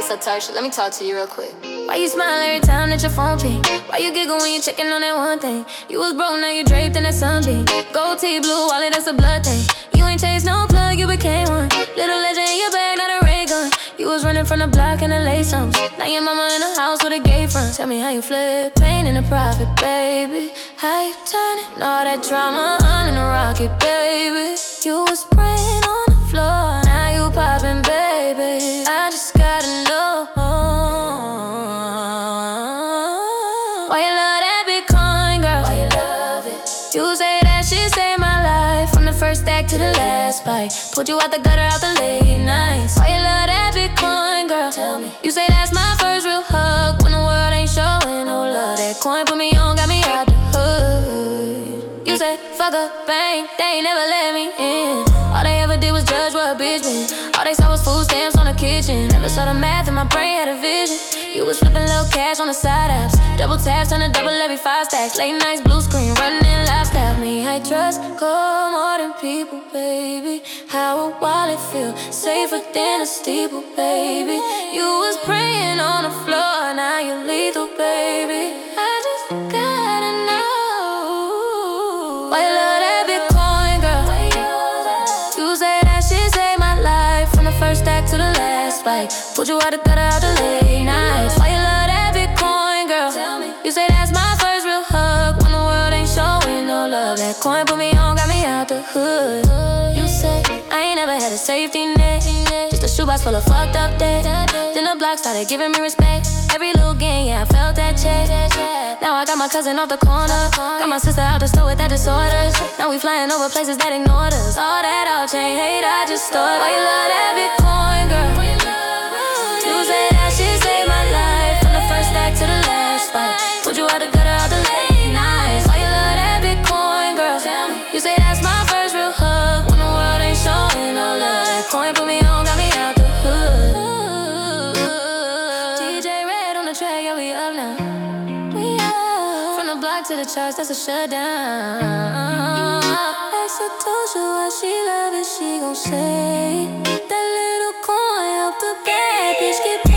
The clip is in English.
what's up, Tarsha? Let me talk to you real quick. Why you smile every time that your phone ping? Why you giggle when you checking on that one thing? You was broke, now you draped in that sunbeam. Gold tee, blue wallet, that's a blood thing. You ain't chased no plug, you became one. Little legend in your bag, not a ray gun. You was running from the block in the lace songs. Now your mama in the house with a gay front. Tell me how you flip pain into profit, baby. How you turning all that drama on in a rocket, baby. You was praying on the floor, now you popping, baby. I just gotta know why you love that Bitcoin, girl. Why you love it? You say that shit saved my life, from the first stack to the last bite. Pulled you out the gutter, out the late nights. Why you love that Bitcoin, girl? Tell me. You say that's my first real hug, when the world ain't showing no love. That coin put me on, got me out the hood. You say fuck a bank, they ain't never let me in. All they ever did was judge what a bitch been. All they saw was food stamps on the kitchen. Never saw the math and my brain had a vision. You was flipping little cash on the side apps. Double taps on a double every 5 stacks. Late nights, blue screen, running lifestyle. Me, I trust gold more than people, baby. How a wallet feel safer than a steeple, baby. You was praying on the floor, now you're lethal, baby. I just gotta know why you love that Bitcoin, girl. You say that shit saved my life, from the first stack to the last spike. Pulled you out the gutter, out the late nights. Why you love that Bitcoin, girl? You say that's my first real hug, when the world ain't showing no love. That coin put me on, got me out the hood. You say I ain't never had a safety net, just a shoebox full of fucked up debt. Then the block started giving me respect. Every little game, yeah, I felt that check. Now I got my cousin off the corner, got my sister out the store with that disorders. Now we flying over places that ignored us. All that all-chain hate, I just thought, why you love that Bitcoin, girl? You say that shit saved my life, from the first stack to the last spike. Pulled you out the gutter, out the late nights. Why you love that Bitcoin, girl? You say that's my first real hug, when the world ain't showing no love. That coin put me on, got me out the hood. DJ Red on the track, yeah, we up now. We up. From the block to the charts, that's a shutdown. Ex, I told you why she love it, she gon' say that little coin help the bad bitch get